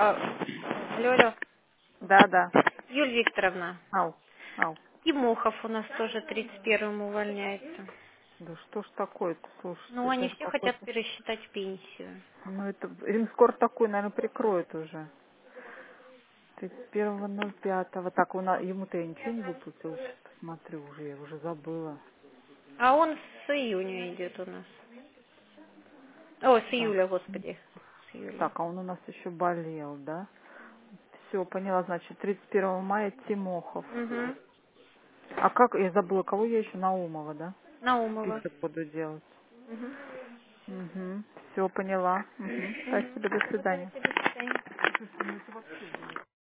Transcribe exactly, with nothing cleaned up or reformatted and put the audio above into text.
А, алло, алло. Да, да. Юлия Викторовна, Ау, ау. Тимохов у нас тоже тридцать первым увольняется. Да что ж такое-то, слушайте, Ну, это они же все хотят какой-то... пересчитать пенсию. Ну, это... Им скоро такой, наверное, прикроют уже. тридцать первого ноль пятого. Так, у нас... ему-то я ничего не выплатила, сейчас посмотрю уже, я уже забыла. А он с июня идет у нас. О, с Так, июля, господи. С июля. так, а он у нас еще болел, да? Все, поняла, значит, тридцать первого мая Тимохов. Угу. А как, я забыла, кого я еще? Наумова, да? Наумова. Список буду делать. Угу. Угу. Все, поняла. Угу. Угу. Спасибо, до свидания. Давайте, до свидания.